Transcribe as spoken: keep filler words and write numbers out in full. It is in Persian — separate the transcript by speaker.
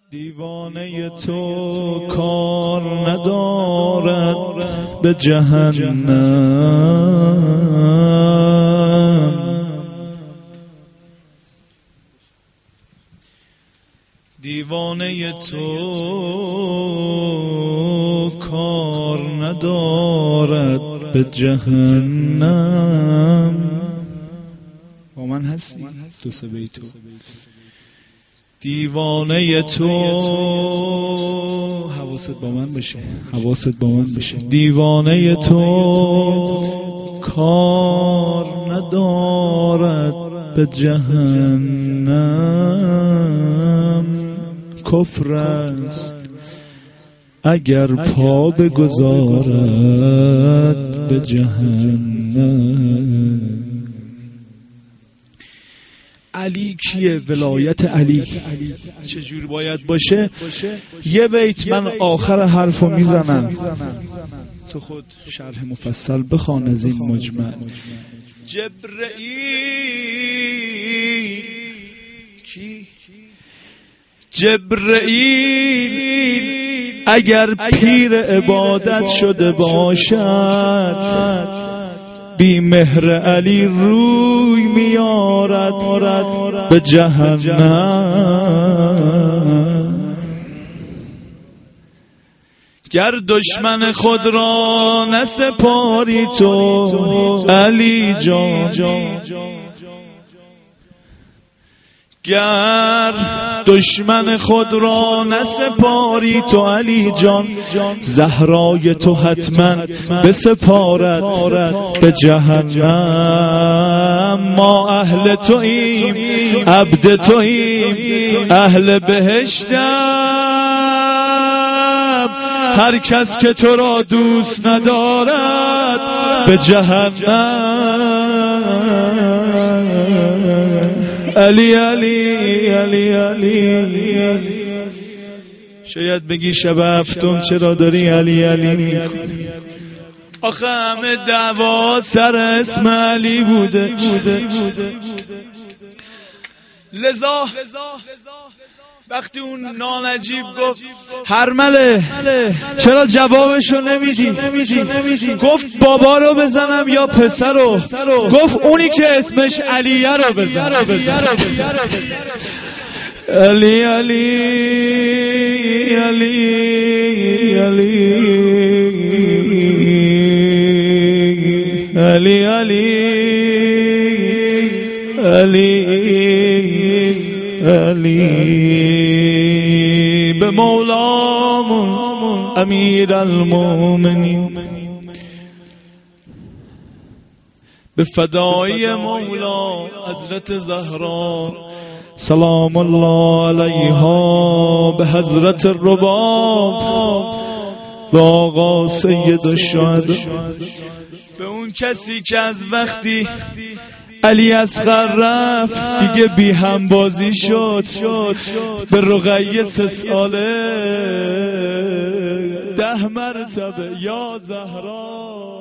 Speaker 1: دیوانه تو کار ندارد به جهنم، دیوانه تو کار ندارد به جهنم. با من هستی؟ دو سه بیتو. دیوانه تو، حواست با من بشه، حواست با من بشه. دیوانه تو کار ندارد به جهنم، کفر است اگر پا بگذارد به جهنم. علی کیه؟ ولایت علی چجور باید باشه؟ یه بیت من آخر حرفو میزنم، تو خود شرح مفصل بخوان از این مجمع. جبرئیل کی؟ جبرئیل اگر پیر عبادت شده باشد، بی مهر علی روی میارد به جهنم. گر دشمن خود را نسپاری تو علی جان، گر دشمن خود را نسپاری تو علی جان، زهرای تو حتما بسپارد به جهنم. ما اهل توییم، عبد توییم، اهل بهشتم، هر کس که تو را دوست ندارد به جهنم. علی علی علی علی. شاید بگی شب هفتم چرا داری علی علی میکنی؟ آخه همه دعوا سر اسم علی بوده. لذا وقتی اون نانجیب گفت هرمله چرا جوابشو نمیدی؟ گفت بابا رو بزنم یا پسر رو؟ گفت اونی که اسمش علیه رو بزن. علی علی علی علی علی علی علی به مولامون امیر المومنین، به فدای مولا حضرت زهرا سلام الله علیها، به حضرت رباب، به آقا سید الشهدا، به اون کسی که از وقتی علی اصغر رفت دیگه بی هم بازی شد، به رقیه سه ساله ده مرتبه یا زهرا